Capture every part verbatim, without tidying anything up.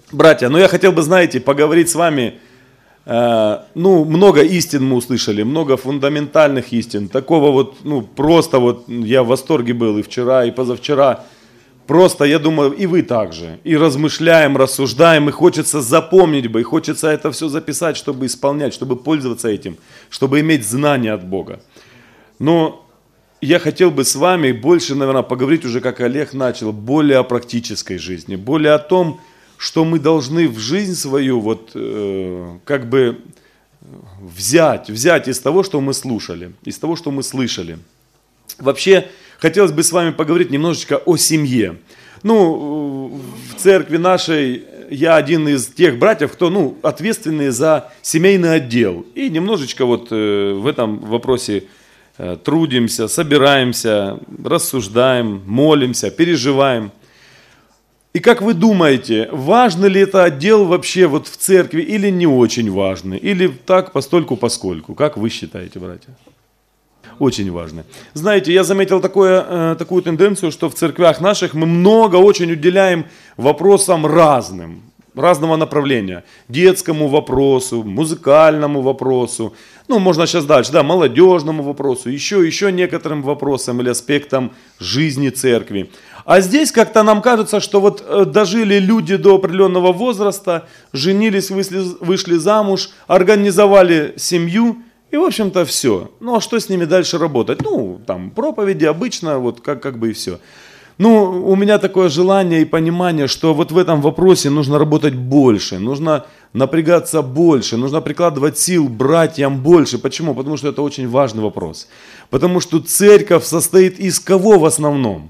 Братья, ну я хотел бы, знаете, поговорить с вами, э, ну, много истин мы услышали, много фундаментальных истин, такого вот, ну, просто вот, я в восторге был и вчера, и позавчера, просто, я думаю, и вы также, и размышляем, рассуждаем, и хочется запомнить бы, и хочется это все записать, чтобы исполнять, чтобы пользоваться этим, чтобы иметь знания от Бога. Но я хотел бы с вами больше, наверное, поговорить уже, как Олег начал, более о практической жизни, более о том, что мы должны в жизнь свою вот э, как бы взять, взять из того, что мы слушали, из того, что мы слышали. Вообще, хотелось бы с вами поговорить немножечко о семье. Ну, в церкви нашей я один из тех братьев, кто, ну, ответственный за семейный отдел. И немножечко вот э, в этом вопросе э, трудимся, собираемся, рассуждаем, молимся, переживаем. И как вы думаете, важный ли это отдел вообще вот в церкви или не очень важный? Или так постольку-поскольку? Как вы считаете, братья? Очень важно. Знаете, я заметил такое, э, такую тенденцию, что в церквях наших мы много очень уделяем вопросам разным, разного направления. Детскому вопросу, музыкальному вопросу, ну, можно сейчас дальше, да, молодежному вопросу, еще, еще некоторым вопросам или аспектам жизни церкви. А здесь как-то нам кажется, что вот э, дожили люди до определенного возраста, женились, вышли, вышли замуж, организовали семью, и, в общем-то, все. Ну, а что с ними дальше работать? Ну, там, проповеди обычно, вот как, как бы и все. Ну, у меня такое желание и понимание, что вот в этом вопросе нужно работать больше, нужно напрягаться больше, нужно прикладывать сил братьям больше. Почему? Потому что это очень важный вопрос. Потому что церковь состоит из кого в основном?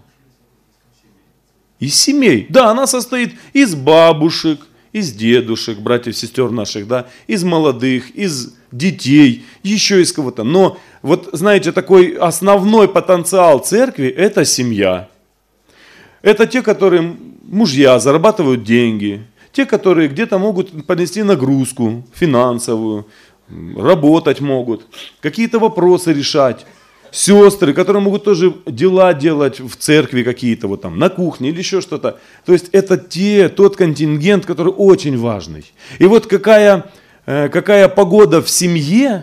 Из семей. Да, она состоит из бабушек, из дедушек, братьев, сестер наших, да, из молодых, из детей, еще из кого-то. Но вот, знаете, такой основной потенциал церкви – это семья. Это те, которые мужья зарабатывают деньги, те, которые где-то могут понести нагрузку финансовую, работать могут, какие-то вопросы решать. Сестры, которые могут тоже дела делать в церкви какие-то, вот там, на кухне или еще что-то. То есть это те, тот контингент, который очень важный. И вот какая, какая погода в семье,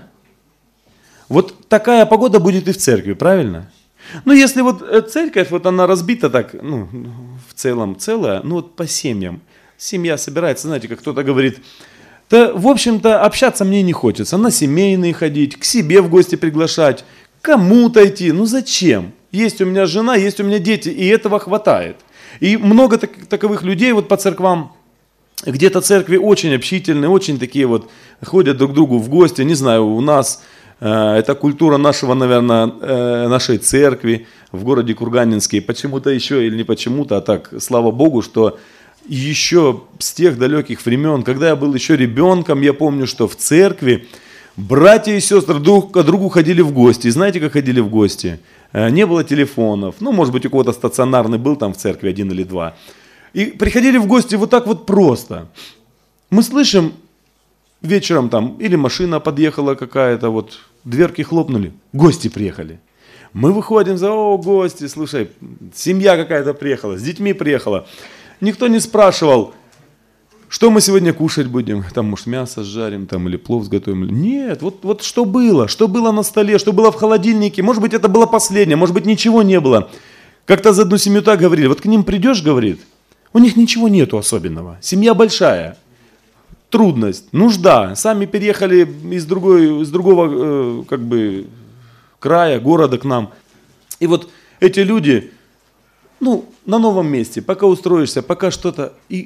вот такая погода будет и в церкви, правильно? Ну, если вот церковь, вот она разбита так, ну, в целом целая, ну, вот по семьям. Семья собирается, знаете, как кто-то говорит, да, в общем-то, общаться мне не хочется, на семейные ходить, к себе в гости приглашать, кому-то идти, ну зачем? Есть у меня жена, есть у меня дети, и этого хватает. И много так, таковых людей вот по церквам, где-то церкви очень общительные, очень такие вот, ходят друг к другу в гости, не знаю, у нас э, это культура нашего, наверное, э, нашей церкви в городе Курганинске, почему-то еще или не почему-то, а так, слава Богу, что еще с тех далеких времен, когда я был еще ребенком, я помню, что в церкви братья и сестры друг к другу ходили в гости. И знаете, как ходили в гости? Не было телефонов. Ну, может быть, у кого-то стационарный был там в церкви один или два. И приходили в гости вот так вот просто. Мы слышим вечером там, или машина подъехала какая-то, вот дверки хлопнули, гости приехали. Мы выходим за, о, гости, слушай, семья какая-то приехала, с детьми приехала. Никто не спрашивал, что мы сегодня кушать будем? Там, может, мясо сжарим, там, или плов сготовим. Нет, вот, вот что было, что было на столе, что было в холодильнике. Может быть, это было последнее, может быть, ничего не было. Как-то за одну семью так говорили. Вот к ним придешь, говорит, у них ничего нету особенного. Семья большая, трудность, нужда. Сами переехали из, другой, из другого э, как бы, края, города к нам. И вот эти люди, ну, на новом месте, пока устроишься, пока что-то... и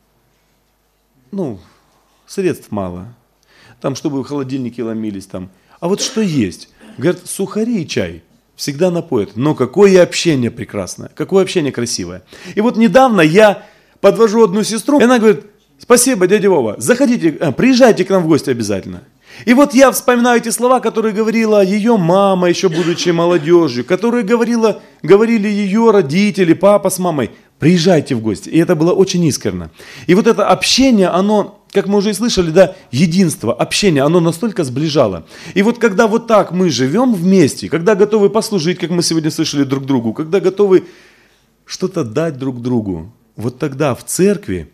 Ну, средств мало. Там, чтобы в холодильнике ломились там. А вот что есть? Говорят, сухари и чай всегда напоят. Но какое общение прекрасное, какое общение красивое. И вот недавно я подвожу одну сестру, и она говорит, спасибо, дядя Вова, заходите, а, приезжайте к нам в гости обязательно. И вот я вспоминаю эти слова, которые говорила ее мама, еще будучи молодежью, которые говорила, говорили ее родители, папа с мамой. Приезжайте в гости. И это было очень искренне. И вот это общение, оно, как мы уже и слышали, да, единство, общение, оно настолько сближало. И вот когда вот так мы живем вместе, когда готовы послужить, как мы сегодня слышали, друг другу, когда готовы что-то дать друг другу, вот тогда в церкви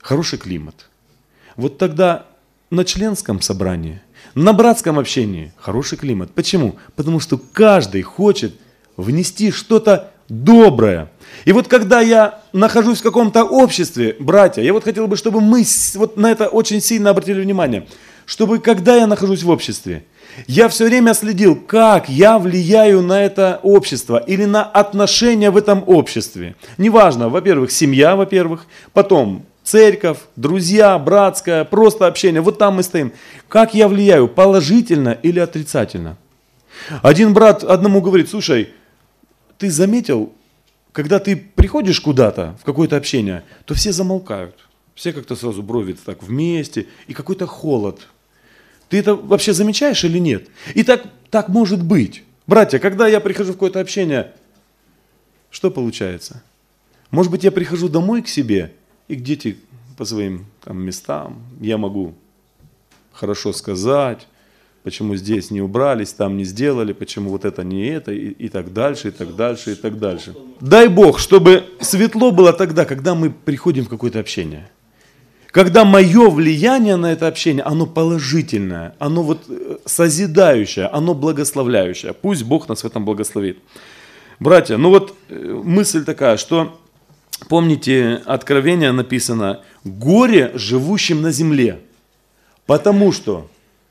хороший климат. Вот тогда на членском собрании, на братском общении хороший климат. Почему? Потому что каждый хочет внести что-то доброе. И вот когда я нахожусь в каком-то обществе, братья, я вот хотел бы, чтобы мы вот на это очень сильно обратили внимание, чтобы когда я нахожусь в обществе, я все время следил, как я влияю на это общество или на отношения в этом обществе. Неважно, во-первых, семья, во-первых, потом церковь, друзья, братское, просто общение. Вот там мы стоим. Как я влияю, положительно или отрицательно? Один брат одному говорит: слушай, ты заметил, когда ты приходишь куда-то, в какое-то общение, то все замолкают. Все как-то сразу брови так вместе, и какой-то холод. Ты это вообще замечаешь или нет? И так, так может быть. Братья, когда я прихожу в какое-то общение, что получается? Может быть, я прихожу домой к себе, и к дети по своим там, местам, я могу хорошо сказать, почему здесь не убрались, там не сделали, почему вот это не это, и, и так дальше, и так дальше, и так дальше. Дай Бог, чтобы светло было тогда, когда мы приходим в какое-то общение. Когда мое влияние на это общение, оно положительное, оно вот созидающее, оно благословляющее. Пусть Бог нас в этом благословит. Братья, ну вот мысль такая, что, помните, Откровение написано: «Горе живущим на земле, потому что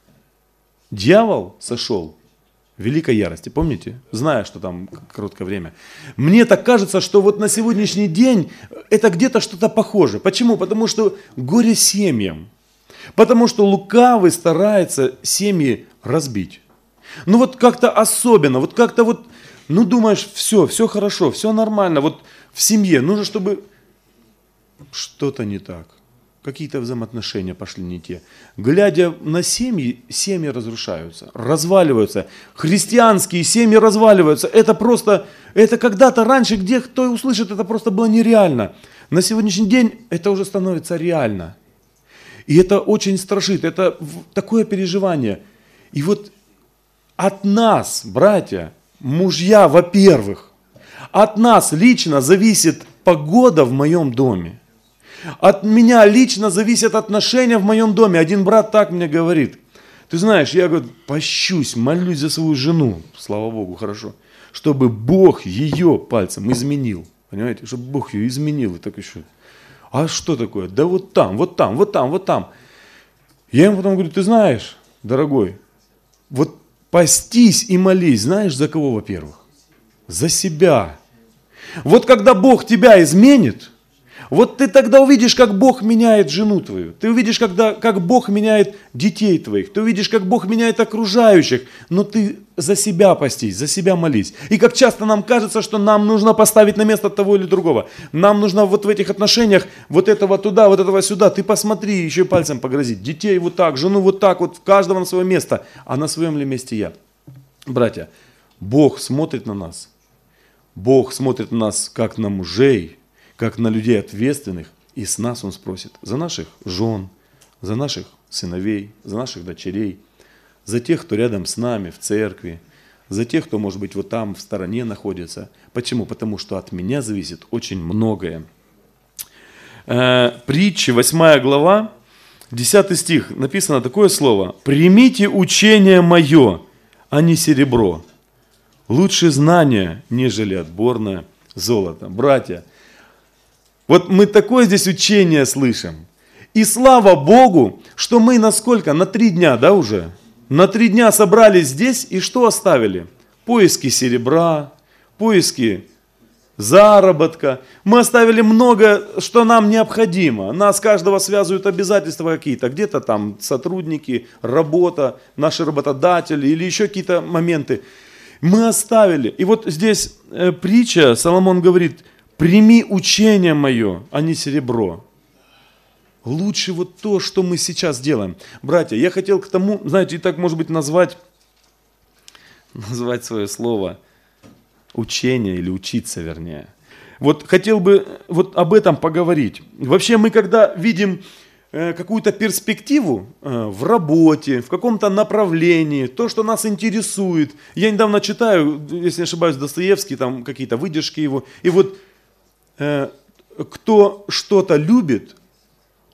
дьявол сошел в великой ярости». Помните? Зная, что там короткое время. Мне так кажется, что вот на сегодняшний день это где-то что-то похоже. Почему? Потому что горе семьям. Потому что лукавый старается семьи разбить. Ну вот как-то особенно, вот как-то вот, ну думаешь, все, все хорошо, все нормально. Вот в семье нужно, чтобы что-то не так. Какие-то взаимоотношения пошли не те. Глядя на семьи, семьи разрушаются, разваливаются. Христианские семьи разваливаются. Это просто, это когда-то раньше, где кто услышит, это просто было нереально. На сегодняшний день это уже становится реально. И это очень страшит, это такое переживание. И вот от нас, братья, мужья, во-первых, от нас лично зависит погода в моем доме. От меня лично зависят отношения в моем доме. Один брат так мне говорит: ты знаешь, я говорю, пощусь, молюсь за свою жену, слава Богу, хорошо, чтобы Бог ее пальцем изменил. Понимаете, чтобы Бог ее изменил. И так еще, а что такое? Да вот там, вот там, вот там, вот там. Я ему потом говорю: ты знаешь, дорогой, вот постись и молись, знаешь, за кого, во-первых? За себя. Вот когда Бог тебя изменит, вот ты тогда увидишь, как Бог меняет жену твою. Ты увидишь, когда, как Бог меняет детей твоих. Ты увидишь, как Бог меняет окружающих. Но ты за себя постись, за себя молись. И как часто нам кажется, что нам нужно поставить на место того или другого. Нам нужно вот в этих отношениях вот этого туда, вот этого сюда. Ты посмотри, еще и пальцем погрозить. Детей вот так, жену вот так, вот каждого на свое место. А на своем ли месте я? Братья, Бог смотрит на нас. Бог смотрит на нас как на мужей, как на людей ответственных, и с нас Он спросит за наших жен, за наших сыновей, за наших дочерей, за тех, кто рядом с нами в церкви, за тех, кто, может быть, вот там в стороне находится. Почему? Потому что от меня зависит очень многое. Притчи, восьмая глава, десятый стих, написано такое слово: «Примите учение мое, а не серебро, лучше знания, нежели отборное золото». Братья, вот мы такое здесь учение слышим. И слава Богу, что мы на сколько? На три дня, да, уже? На три дня собрались здесь и что оставили? Поиски серебра, поиски заработка. Мы оставили много, что нам необходимо. Нас каждого связывают обязательства какие-то. Где-то там сотрудники, работа, наши работодатели или еще какие-то моменты. Мы оставили. И вот здесь э, притча, Соломон говорит: «Прими учение мое, а не серебро». Лучше вот то, что мы сейчас делаем. Братья, я хотел к тому, знаете, и так, может быть, назвать, назвать свое слово учение или учиться, вернее. Вот хотел бы вот об этом поговорить. Вообще мы, когда видим э, какую-то перспективу э, в работе, в каком-то направлении, то, что нас интересует. Я недавно читаю, если не ошибаюсь, Достоевский, там какие-то выдержки его, и вот кто что-то любит,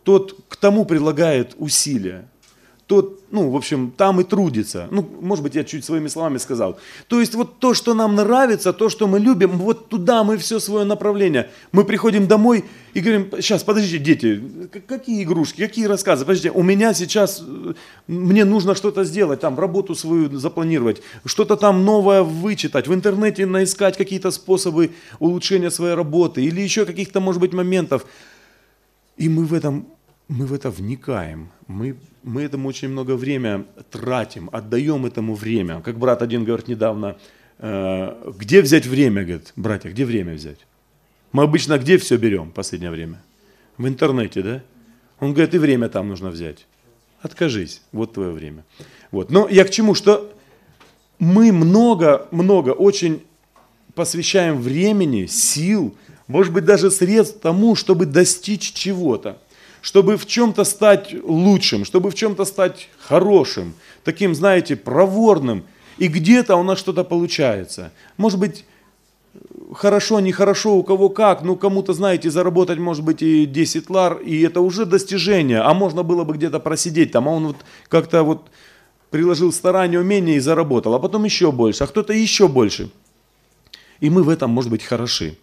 тот к тому прилагает усилия. Тот, ну, в общем, там и трудится. Ну, может быть, я чуть своими словами сказал. То есть вот то, что нам нравится, то, что мы любим, вот туда мы все свое направление. Мы приходим домой и говорим: сейчас, подождите, дети, какие игрушки, какие рассказы? Подождите, у меня сейчас, мне нужно что-то сделать, там, работу свою запланировать, что-то там новое вычитать, в интернете наискать какие-то способы улучшения своей работы или еще каких-то, может быть, моментов. И мы в этом... Мы в это вникаем, мы, мы этому очень много времени тратим, отдаем этому время. Как брат один говорит недавно: э, где взять время, говорит, братья, где время взять? Мы обычно где все берем в последнее время? В интернете, да? Он говорит: и время там нужно взять. Откажись, вот твое время. Вот. Но я к чему, что мы много, много очень посвящаем времени, сил, может быть, даже средств тому, чтобы достичь чего-то. Чтобы в чем-то стать лучшим, чтобы в чем-то стать хорошим, таким, знаете, проворным. И где-то у нас что-то получается. Может быть, хорошо, нехорошо, у кого как, ну кому-то, знаете, заработать, может быть, и десять лар, и это уже достижение. А можно было бы где-то просидеть там, а он вот как-то вот приложил старание, умение и заработал. А потом еще больше, а кто-то еще больше. И мы в этом, может быть, хороши.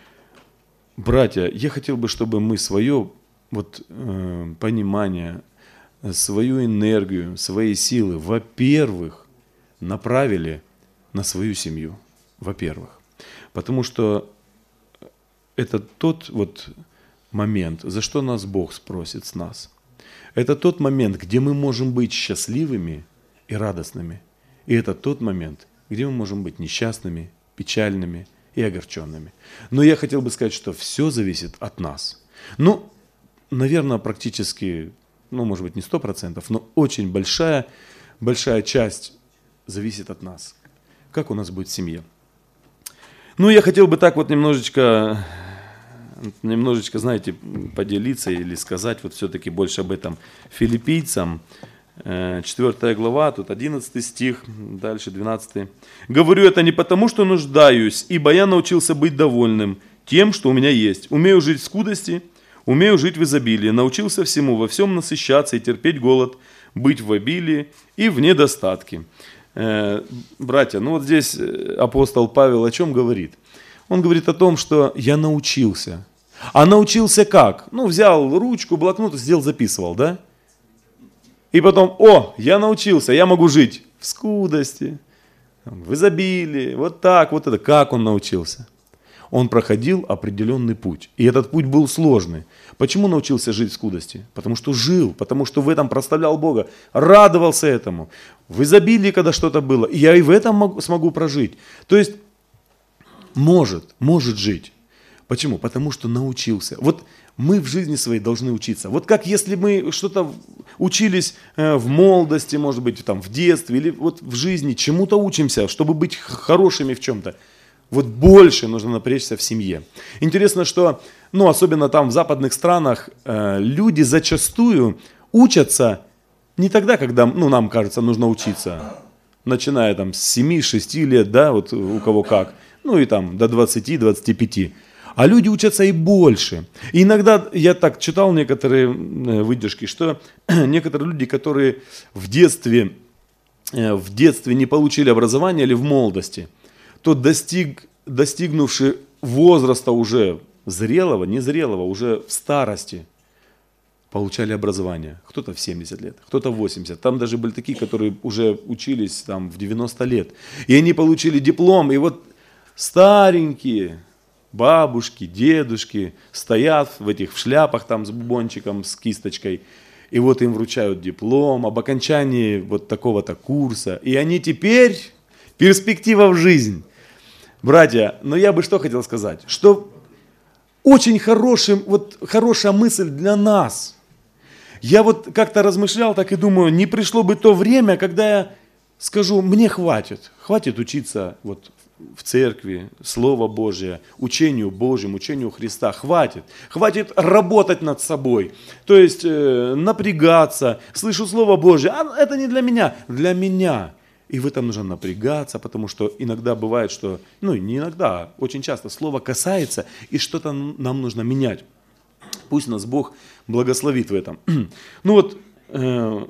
Братья, я хотел бы, чтобы мы свое... Вот э, понимание, свою энергию, свои силы, во-первых, направили на свою семью, во-первых. Потому что это тот вот момент, за что нас Бог спросит с нас. Это тот момент, где мы можем быть счастливыми и радостными. И это тот момент, где мы можем быть несчастными, печальными и огорченными. Но я хотел бы сказать, что все зависит от нас. Ну, наверное, практически, ну, может быть, не сто процентов, но очень большая, большая часть зависит от нас. Как у нас будет семья. Ну, я хотел бы так вот немножечко, немножечко, знаете, поделиться или сказать вот все-таки больше об этом филиппийцам. четвёртая глава, тут одиннадцатый стих, дальше двенадцатый. «Говорю это не потому, что нуждаюсь, ибо я научился быть довольным тем, что у меня есть. Умею жить в скудости, умею жить в изобилии, научился всему, во всем насыщаться и терпеть голод, быть в обилии и в недостатке». Э, братья, ну вот здесь апостол Павел о чем говорит? Он говорит о том, что я научился. А научился как? Ну, взял ручку, блокнот и сидел, записывал, да? И потом: о, я научился, я могу жить в скудости, в изобилии, вот так, вот это. Как он научился? Он проходил определенный путь. И этот путь был сложный. Почему научился жить в скудости? Потому что жил, потому что в этом прославлял Бога, радовался этому. В изобилии, когда что-то было, и я и в этом могу, смогу прожить. То есть, может, может жить. Почему? Потому что научился. Вот мы в жизни своей должны учиться. Вот как если мы что-то учились в молодости, может быть, там, в детстве, или вот в жизни чему-то учимся, чтобы быть хорошими в чем-то. Вот больше нужно напрячься в семье. Интересно, что, ну, особенно там в западных странах, э, люди зачастую учатся не тогда, когда, ну, нам кажется, нужно учиться, начиная там с семи-шести лет, да, вот у кого как, ну и там до двадцати-двадцати пяти. А люди учатся и больше. И иногда я так читал некоторые выдержки, что некоторые люди, которые в детстве, э, в детстве не получили образование или в молодости, то достиг, достигнувший возраста уже зрелого, незрелого, уже в старости, получали образование. Кто-то в семьдесят лет, кто-то в восемьдесят. Там даже были такие, которые уже учились там, в девяносто лет. И они получили диплом. И вот старенькие бабушки, дедушки стоят в этих в шляпах там, с бубончиком, с кисточкой. И вот им вручают диплом об окончании вот такого-то курса. И они теперь перспектива в жизнь. Братья, но я бы что хотел сказать, что очень хороший, вот, хорошая мысль для нас. Я вот как-то размышлял, так и думаю, не пришло бы то время, когда я скажу: мне хватит, хватит учиться вот в церкви, Слово Божие, учению Божьему, учению Христа, хватит, хватит работать над собой, то есть э, напрягаться, слышу Слово Божие, а это не для меня, для меня. И в этом нужно напрягаться, потому что иногда бывает, что, ну не иногда, а очень часто слово касается, и что-то нам нужно менять. Пусть нас Бог благословит в этом. Ну вот, э,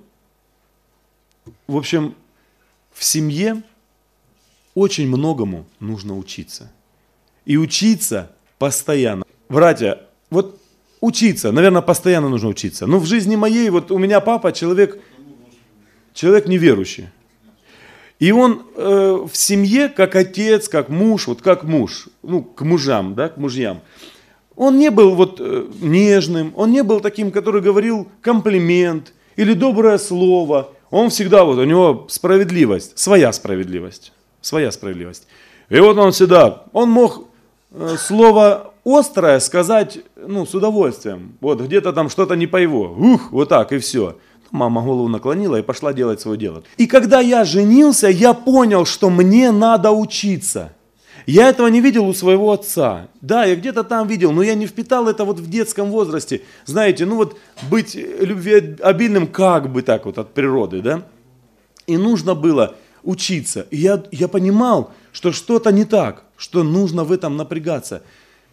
в общем, в семье очень многому нужно учиться. И учиться постоянно. Братья, вот учиться, наверное, постоянно нужно учиться. Но в жизни моей, вот у меня папа человек, человек неверующий. И он э, в семье, как отец, как муж, вот как муж, ну, к мужам, да, к мужьям. Он не был вот э, нежным, он не был таким, который говорил комплимент или доброе слово. Он всегда, вот у него справедливость, своя справедливость, своя справедливость. И вот он всегда, он мог э, слово острое сказать, ну, с удовольствием. Вот где-то там что-то не по его, ух, вот так и все. Мама голову наклонила и пошла делать свое дело. И когда я женился, я понял, что мне надо учиться. Я этого не видел у своего отца. Да, я где-то там видел, но я не впитал это вот в детском возрасте. Знаете, ну вот быть любвеобильным как бы так вот от природы, да? И нужно было учиться. И я, я понимал, что что-то не так, что нужно в этом напрягаться.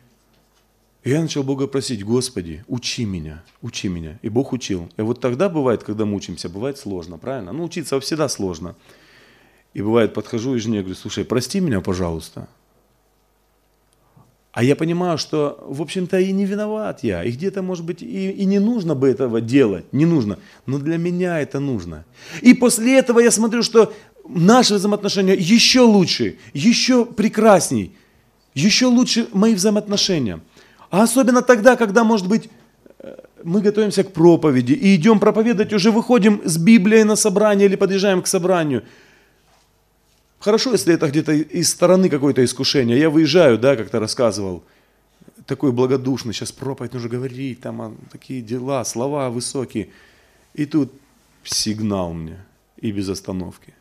И я начал Бога просить: Господи, учи меня, учи меня. И Бог учил. И вот тогда бывает, когда мы учимся, бывает сложно, правильно? Ну, учиться всегда сложно. И бывает, подхожу и жене говорю: слушай, прости меня, пожалуйста. А я понимаю, что, в общем-то, и не виноват я. И где-то, может быть, и, и не нужно бы этого делать, не нужно. Но для меня это нужно. И после этого я смотрю, что наши взаимоотношения еще лучше, еще прекрасней, еще лучше мои взаимоотношения. А особенно тогда, когда, может быть, мы готовимся к проповеди и идем проповедовать, уже выходим с Библией на собрание или подъезжаем к собранию. Хорошо, если это где-то из стороны какое-то искушение. Я выезжаю, да, как-то рассказывал, такой благодушный, сейчас проповедь нужно говорить, там такие дела, слова высокие. И тут сигнал мне, и без остановки.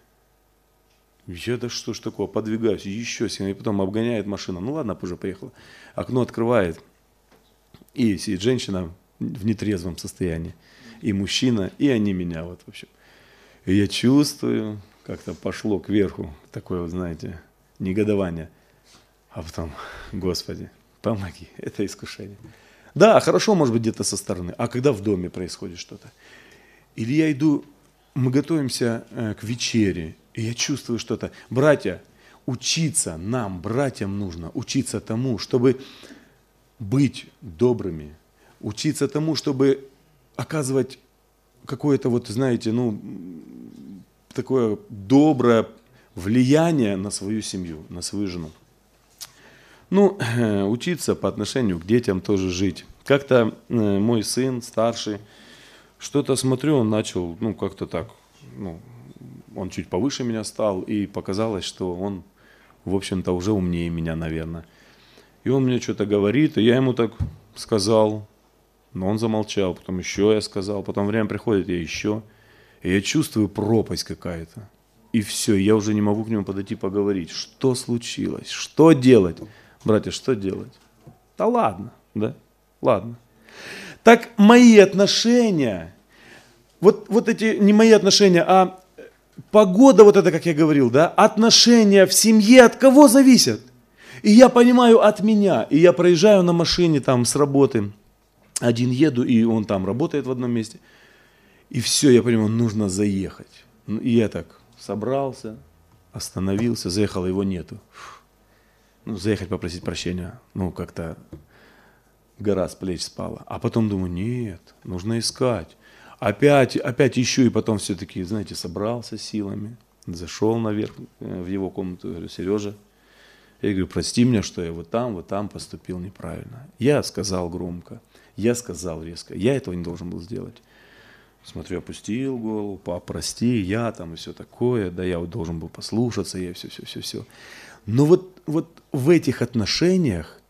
Я, да что ж такое, подвигаюсь, еще сильнее, и потом обгоняет машина. Ну ладно, уже приехала. Окно открывает. И сидит женщина в нетрезвом состоянии, и мужчина, и они меня вот, в общем. И я чувствую, как-то пошло кверху такое, вот, знаете, негодование. А потом: Господи, помоги, это искушение. Да, хорошо, может быть, где-то со стороны, а когда в доме происходит что-то. Или я иду, мы готовимся к вечере, и я чувствую что-то. Братья, учиться нам, братьям нужно, учиться тому, чтобы быть добрыми, учиться тому, чтобы оказывать какое-то, вот, знаете, ну, такое доброе влияние на свою семью, на свою жену. Ну, учиться по отношению к детям тоже жить. Как-то мой сын старший, что-то смотрю, он начал, ну, как-то так, ну, он чуть повыше меня стал, и показалось, что он, в общем-то, уже умнее меня, наверное. И он мне что-то говорит, и я ему так сказал, но он замолчал, потом еще я сказал, потом время приходит, я еще, и я чувствую пропасть какая-то. И все, я уже не могу к нему подойти поговорить. Что случилось? Что делать? Братья, что делать? Да ладно, да? Ладно. Так мои отношения, вот, вот эти не мои отношения, а погода, вот это, как я говорил, да, отношения в семье от кого зависят? И я понимаю, от меня. И я проезжаю на машине там с работы, один еду, и он там работает в одном месте. И все, я понимаю, нужно заехать. И я так собрался, остановился, заехал, его нету. Ну, заехать попросить прощения, ну, как-то гора с плеч спала. А потом думаю, нет, нужно искать. Опять, опять ищу, и потом все-таки, знаете, собрался силами, зашел наверх в его комнату, говорю: Сережа, я говорю, прости меня, что я вот там, вот там поступил неправильно. Я сказал громко, я сказал резко, я этого не должен был сделать. Смотрю, опустил голову, пап, прости, я там и все такое, да я вот должен был послушаться, я все-все-все-все. Но вот, вот в этих отношениях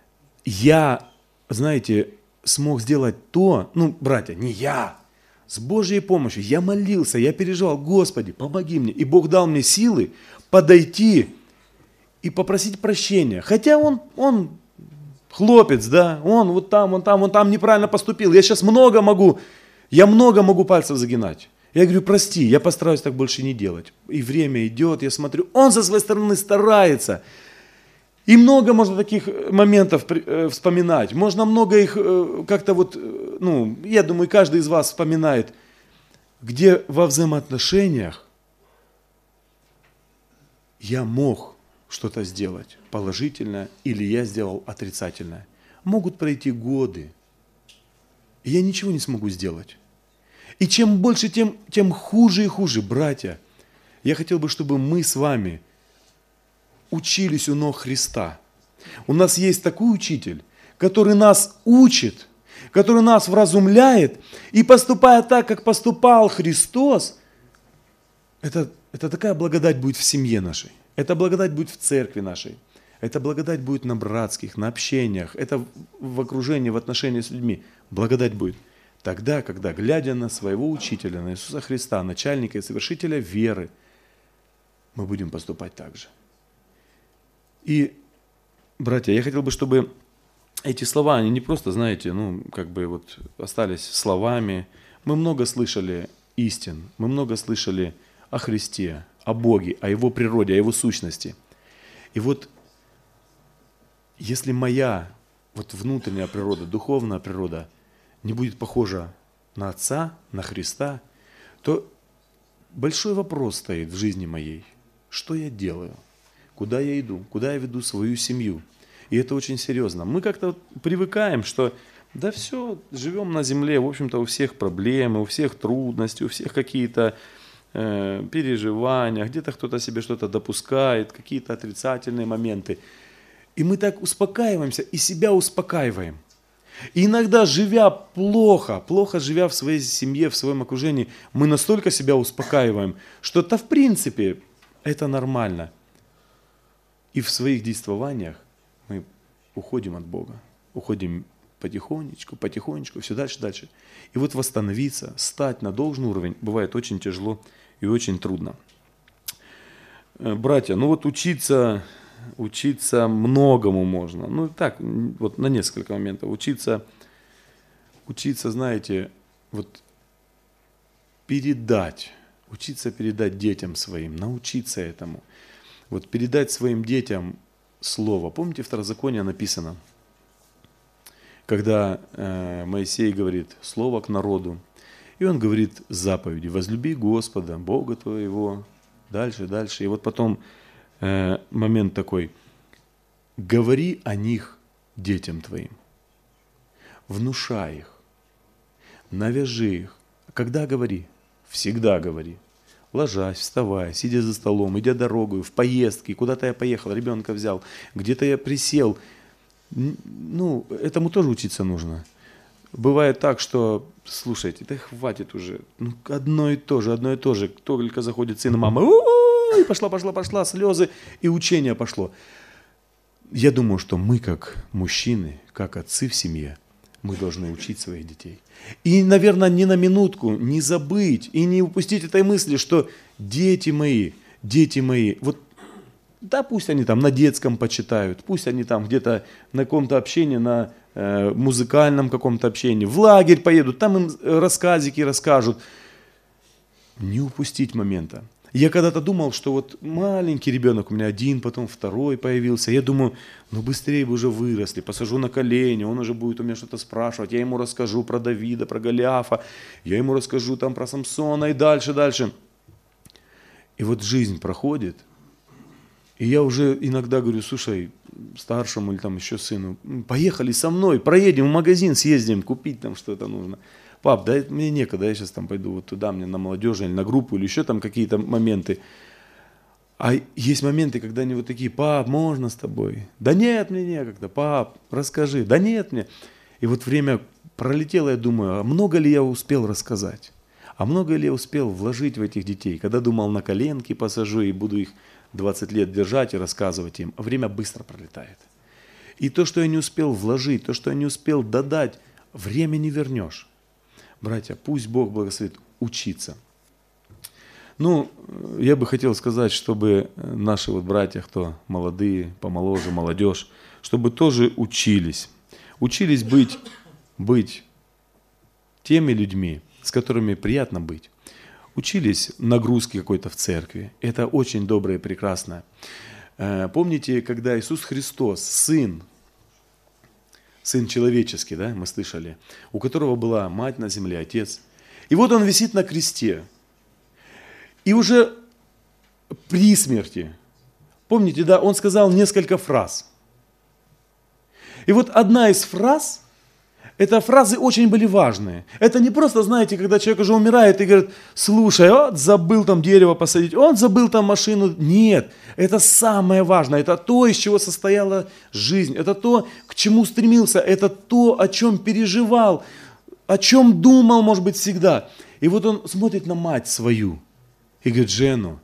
я, знаете, смог сделать то, ну, братья, не я, с Божьей помощью, я молился, я переживал, Господи, помоги мне. И Бог дал мне силы подойти и попросить прощения. Хотя он, он хлопец, да, он вот там, он там, он там неправильно поступил. Я сейчас много могу, я много могу пальцев загинать. Я говорю, прости, я постараюсь так больше не делать. И время идет, я смотрю, он со своей стороны старается. И много можно таких моментов вспоминать. Можно много их как-то вот, ну, я думаю, каждый из вас вспоминает, где во взаимоотношениях я мог что-то сделать положительное или я сделал отрицательное. Могут пройти годы, и я ничего не смогу сделать. И чем больше, тем, тем хуже и хуже, братья. Я хотел бы, чтобы мы с вами учились у ног Христа. У нас есть такой учитель, который нас учит, который нас вразумляет, и поступая так, как поступал Христос, это, это такая благодать будет в семье нашей, это благодать будет в церкви нашей, это благодать будет на братских, на общениях, это в окружении, в отношении с людьми. Благодать будет тогда, когда, глядя на своего учителя, на Иисуса Христа, начальника и совершителя веры, мы будем поступать так же. И, братья, я хотел бы, чтобы эти слова, они не просто, знаете, ну, как бы вот остались словами. Мы много слышали истин, мы много слышали о Христе, о Боге, о Его природе, о Его сущности. И вот, если моя вот внутренняя природа, духовная природа не будет похожа на Отца, на Христа, то большой вопрос стоит в жизни моей. Что я делаю? Куда я иду? Куда я веду свою семью? И это очень серьезно. Мы как-то вот привыкаем, что да все, живем на земле, в общем-то у всех проблемы, у всех трудности, у всех какие-то э, переживания, где-то кто-то себе что-то допускает, какие-то отрицательные моменты. И мы так успокаиваемся и себя успокаиваем. И иногда, живя плохо, плохо живя в своей семье, в своем окружении, мы настолько себя успокаиваем, что-то в принципе это нормально. И в своих действованиях мы уходим от Бога, уходим потихонечку, потихонечку, все дальше, дальше. И вот восстановиться, стать на должный уровень бывает очень тяжело и очень трудно. Братья, ну вот учиться, учиться многому можно. Ну так, вот на несколько моментов. Учиться, учиться, знаете, вот передать, учиться передать детям своим, научиться этому. Вот передать своим детям слово. Помните, в Второзаконии написано, когда э, Моисей говорит слово к народу, и он говорит заповеди: возлюби Господа, Бога твоего, дальше, дальше. И вот потом э, момент такой: говори о них детям твоим, внушай их, навяжи их. Когда говори? Всегда говори. Ложась, вставая, сидя за столом, идя дорогой, в поездке, куда-то я поехал, ребенка взял, где-то я присел. Ну, этому тоже учиться нужно. Бывает так, что, слушайте, да хватит уже, ну, одно и то же, одно и то же. Только заходит сын и мама, и пошла, пошла, пошла, слезы, и учение пошло. Я думаю, что мы, как мужчины, как отцы в семье, мы должны учить своих детей. И, наверное, ни на минутку не забыть и не упустить этой мысли, что дети мои, дети мои, вот да, пусть они там на детском почитают, пусть они там где-то на каком-то общении, на э, музыкальном каком-то общении, в лагерь поедут, там им рассказики расскажут. Не упустить момента. Я когда-то думал, что вот маленький ребенок, у меня один, потом второй появился. Я думаю, ну быстрее бы уже выросли, посажу на колени, он уже будет у меня что-то спрашивать. Я ему расскажу про Давида, про Голиафа, я ему расскажу там про Самсона и дальше, дальше. И вот жизнь проходит, и я уже иногда говорю: слушай, старшему или там еще сыну, поехали со мной, проедем в магазин, съездим, купить там что-то нужно. Пап, да мне некогда, я сейчас там пойду вот туда, мне на молодежь или на группу, или еще там какие-то моменты. А есть моменты, когда они вот такие: пап, можно с тобой? Да нет, мне некогда. Пап, расскажи. Да нет мне. И вот время пролетело, я думаю, а много ли я успел рассказать? А много ли я успел вложить в этих детей? Когда думал, на коленки посажу и буду их двадцать лет держать и рассказывать им, а время быстро пролетает. И то, что я не успел вложить, то, что я не успел додать, время не вернешь. Братья, пусть Бог благословит учиться. Ну, я бы хотел сказать, чтобы наши вот братья, кто молодые, помоложе, молодежь, чтобы тоже учились. Учились быть, быть теми людьми, с которыми приятно быть. Учились нагрузки какой-то в церкви. Это очень доброе и прекрасно. Помните, когда Иисус Христос, Сын, Сын человеческий, да, мы слышали, у которого была мать на земле, Отец. И вот Он висит на кресте. И уже при смерти, помните, да, Он сказал несколько фраз. И вот одна из фраз, это фразы очень были важные. Это не просто, знаете, когда человек уже умирает и говорит, слушай, вот забыл там дерево посадить, он забыл там машину. Нет, это самое важное, это то, из чего состояла жизнь, это то, к чему стремился, это то, о чем переживал, о чем думал, может быть, всегда. И вот он смотрит на мать свою и говорит, Жену,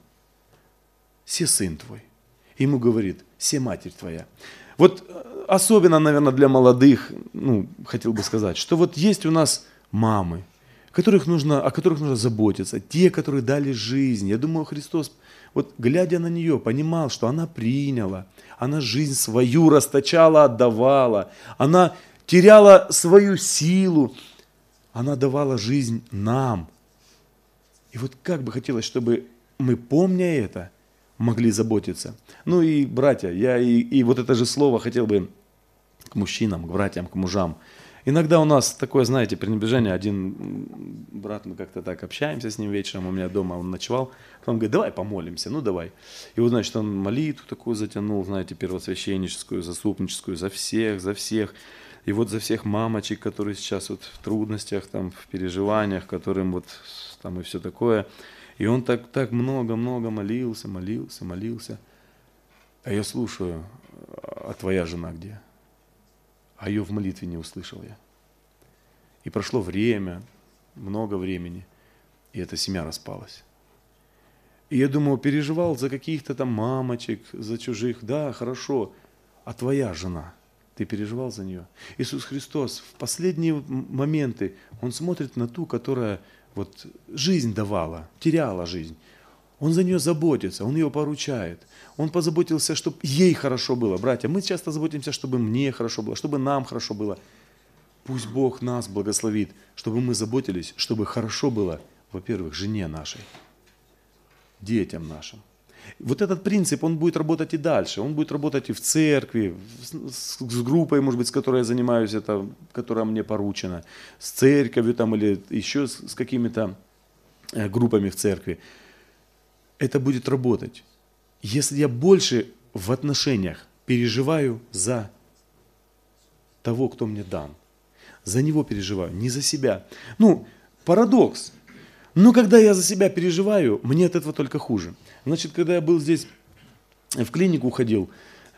се сын твой. И ему говорит, се матерь твоя. Вот особенно, наверное, для молодых, ну, хотел бы сказать, что вот есть у нас мамы, которых нужно, о которых нужно заботиться, те, которые дали жизнь. Я думаю, Христос, вот глядя на нее, понимал, что она приняла, она жизнь свою расточала, отдавала, она теряла свою силу, она давала жизнь нам. И вот как бы хотелось, чтобы мы, помня это, могли заботиться. Ну и, братья, я и, и вот это же слово хотел бы к мужчинам, к братьям, к мужам. Иногда у нас такое, знаете, пренебрежение. Один брат, мы как-то так общаемся с ним вечером, у меня дома он ночевал. Он говорит, давай помолимся, ну давай. И вот, значит, он молитву такую затянул, знаете, первосвященническую, заступническую, за всех, за всех. И вот за всех мамочек, которые сейчас вот в трудностях, там, в переживаниях, которым вот там и все такое. И он так, так много-много молился, молился, молился. А я слушаю, а твоя жена где? А ее в молитве не услышал я. И прошло время, много времени, и эта семья распалась. И я думаю, переживал за каких-то там мамочек, за чужих, да, хорошо. А твоя жена, ты переживал за нее? Иисус Христос в последние моменты, Он смотрит на ту, которая вот жизнь давала, теряла жизнь. Он за нее заботится, Он ее поручает. Он позаботился, чтобы ей хорошо было. Братья, мы часто заботимся, чтобы мне хорошо было, чтобы нам хорошо было. Пусть Бог нас благословит, чтобы мы заботились, чтобы хорошо было, во-первых, жене нашей, детям нашим. Вот этот принцип, он будет работать и дальше. Он будет работать и в церкви, с, с группой, может быть, с которой я занимаюсь, это, которая мне поручена, с церковью там, или еще с, с какими-то группами в церкви. Это будет работать. Если я больше в отношениях переживаю за того, кто мне дан, за него переживаю, не за себя. Ну, парадокс. Но когда я за себя переживаю, мне от этого только хуже. Значит, когда я был здесь, в клинику ходил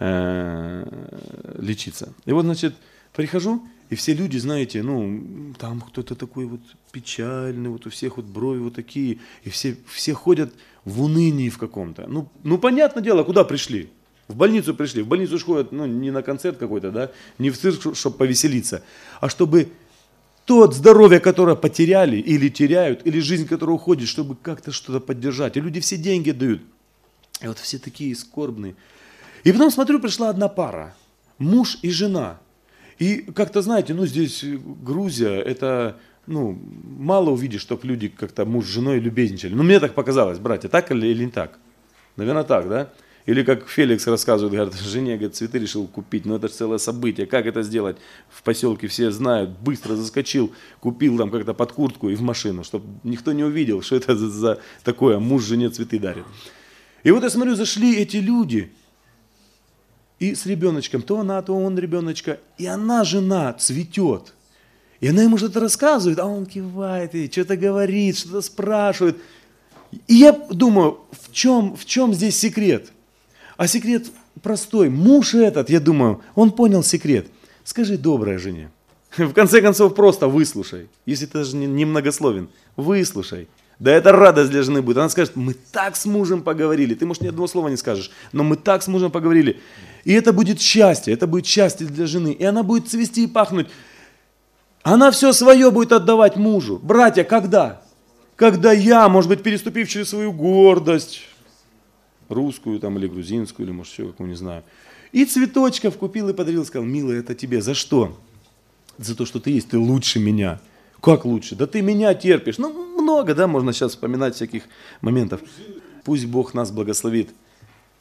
э, лечиться, и вот, значит, прихожу, и все люди, знаете, ну, там кто-то такой вот печальный, вот у всех вот брови вот такие, и все, все ходят в унынии в каком-то. Ну, ну, понятное дело, куда пришли? В больницу пришли. В больницу же ходят, ну, не на концерт какой-то, да, не в цирк, чтобы повеселиться, а чтобы тот здоровье, которое потеряли или теряют, или жизнь, которая уходит, чтобы как-то что-то поддержать. И люди все деньги дают. И вот все такие скорбные. И потом, смотрю, пришла одна пара. Муж и жена. И как-то, знаете, ну здесь Грузия, это, ну, мало увидишь, чтобы люди как-то муж с женой любезничали. Ну, мне так показалось, братья, так или, или не так? Наверное, так, да? Или как Феликс рассказывает, говорит, жене, говорит, цветы решил купить, но это же целое событие, как это сделать? В поселке все знают, быстро заскочил, купил там как-то под куртку и в машину, чтобы никто не увидел, что это за, за такое, муж жене цветы дарит. И вот я смотрю, зашли эти люди, и с ребеночком, то она, то он ребеночка, и она, жена, цветет. И она ему что-то рассказывает, а он кивает, и что-то говорит, что-то спрашивает. И я думаю, в чем, в чем здесь секрет? А секрет простой. Муж этот, я думаю, он понял секрет. Скажи доброй жене. В конце концов, просто выслушай. Если ты даже не многословен, выслушай. Да это радость для жены будет. Она скажет, мы так с мужем поговорили. Ты, может, ни одного слова не скажешь, но мы так с мужем поговорили. И это будет счастье, это будет счастье для жены. И она будет цвести и пахнуть. Она все свое будет отдавать мужу. Братья, когда? Когда я, может быть, переступив через свою гордость, русскую там или грузинскую, или может еще какую, не знаю, и цветочков купил и подарил, сказал, милая, это тебе. За что? За то, что ты есть, ты лучше меня. Как лучше? Да ты меня терпишь. Ну, много, да, можно сейчас вспоминать всяких моментов. Пусть Бог нас благословит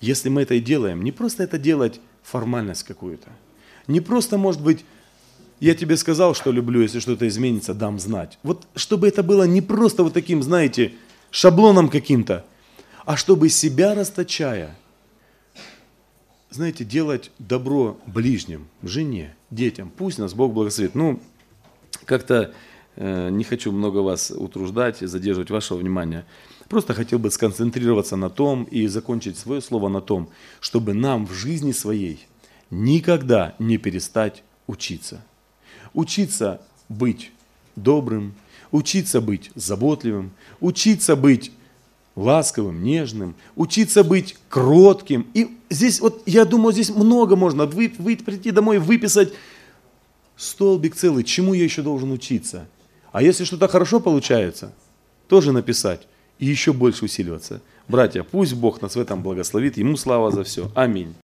если мы это и делаем, не просто это делать формальность какую-то. Не просто, может быть, я тебе сказал, что люблю, если что-то изменится, дам знать. Вот чтобы это было не просто вот таким, знаете, шаблоном каким-то, а чтобы себя расточая, знаете, делать добро ближним, жене, детям. Пусть нас Бог благословит. Ну, как-то э, не хочу много вас утруждать и задерживать вашего внимания. Просто хотел бы сконцентрироваться на том и закончить свое слово на том, чтобы нам в жизни своей никогда не перестать учиться. Учиться быть добрым, учиться быть заботливым, учиться быть ласковым, нежным, учиться быть кротким. И здесь, вот я думаю, здесь много можно. Вы, вы прийти домой и выписать столбик целый, чему я еще должен учиться. А если что-то хорошо получается, тоже написать и еще больше усиливаться. Братья, пусть Бог нас в этом благословит. Ему слава за все. Аминь.